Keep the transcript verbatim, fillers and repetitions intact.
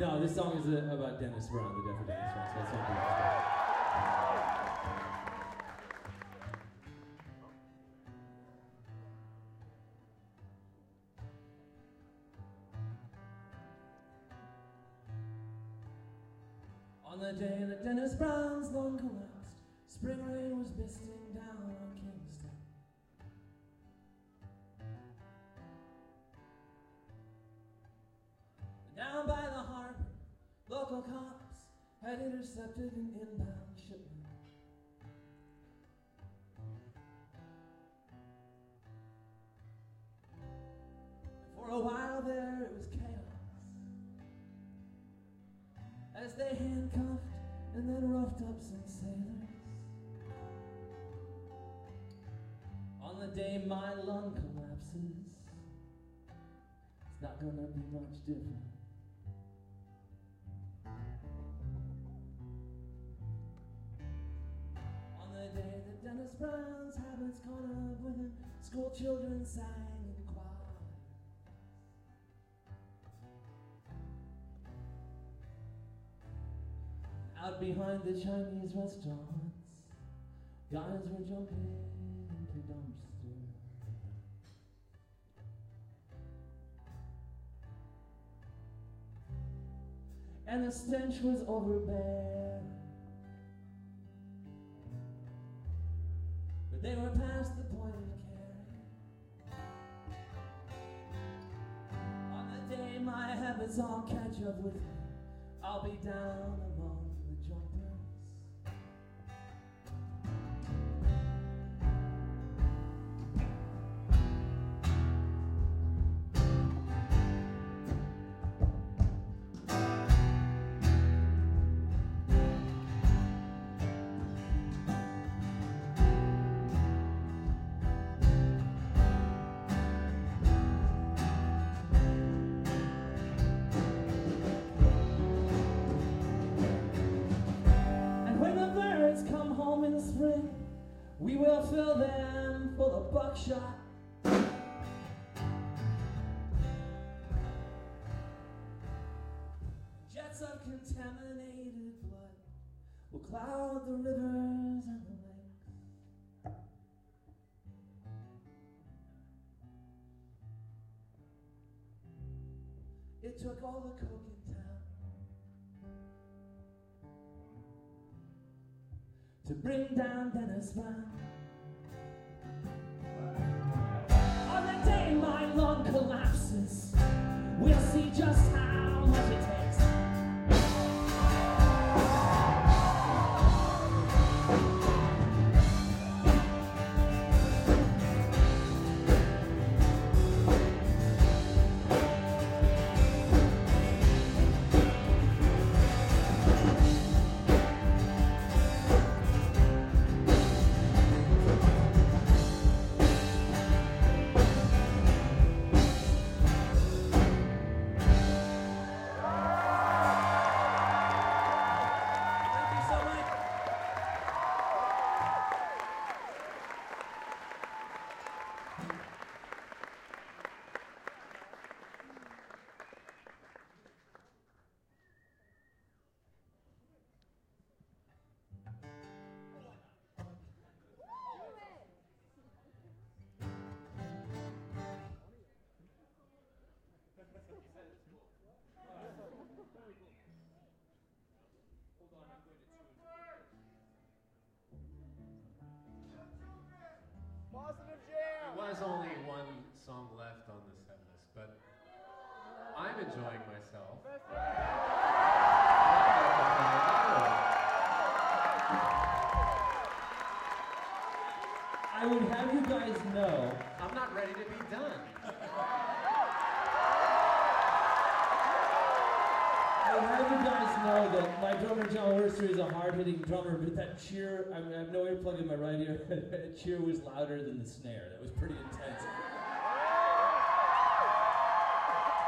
No, this song is uh, about Dennis Brown, the death of Dennis Brown. So that's not good. On the day that Dennis Brown's lung collapsed, spring rain was misting down on Kingston. Down by the harbor, local cops had intercepted an inbound shipment. And for a while there, it was chaos, as they handcuffed and then roughed up some sailors. On the day my lung collapses, it's not gonna be much different. On the day that Dennis Brown's habits caught up with him, school children sang in choir. Out behind the Chinese restaurants, guys were jumping into dumpsters. And the stench was overbearing, but they were past the point of caring. On the day my habits all catch up with me, I'll be down among the jumpers. We will fill them full of buckshot. Jets of contaminated blood will cloud the rivers and the lakes. It took all the coke in town to bring down Dennis Brown. On the day my lung collapses, we'll see just how much it takes. There was only one song left on the set list, but I'm enjoying myself. I would have you guys know, I'm not ready to be done. I would have you guys know that my drummer John Worcester is a hard-hitting drummer, but that cheer, I, mean, I have no earplug in my right ear, that cheer was louder than the snare. That was pretty intense.